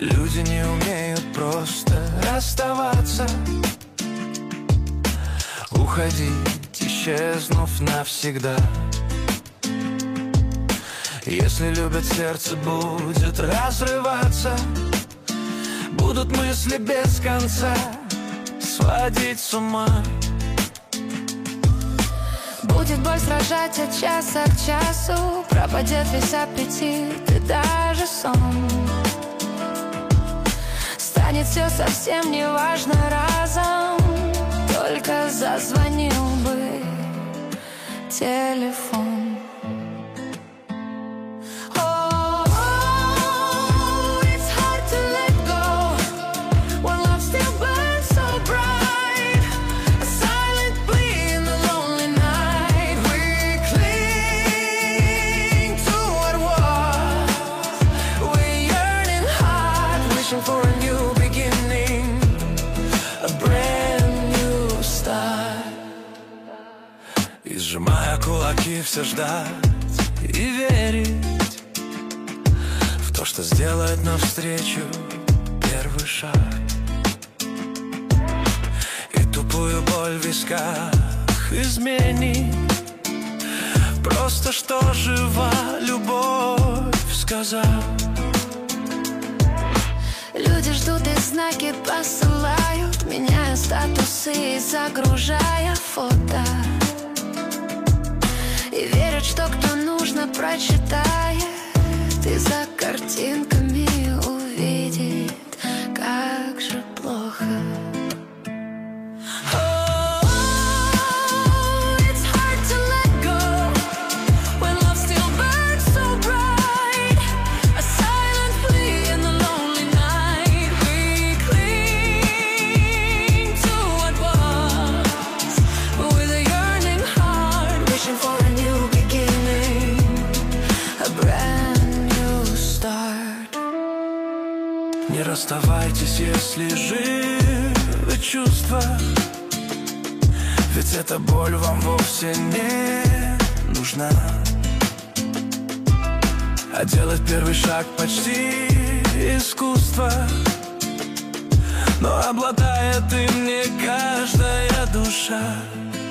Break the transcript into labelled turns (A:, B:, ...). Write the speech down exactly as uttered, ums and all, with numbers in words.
A: Люди не умеют просто расставаться, уходить, исчезнув навсегда. Если любят, сердце будет разрываться, будут мысли без конца сводить с ума.
B: Будет боль сражать от часа к часу, пропадет весь аппетит и даже сон. Станет все совсем неважно разом, только зазвонил бы телефон.
A: For a new beginning, a brand new start. И сжимая кулаки, все ждать и верить в то, что сделает навстречу первый шаг. И тупую боль в висках изменить, просто что жива любовь сказать.
B: Люди ждут и знаки посылают, меняя статусы и загружая фото. И верят, что кто нужно прочитает и за картинками увидит, как же плохо.
A: Не расставайтесь, если живы чувства, ведь эта боль вам вовсе не нужна. А делать первый шаг почти искусство, но обладает им не каждая душа.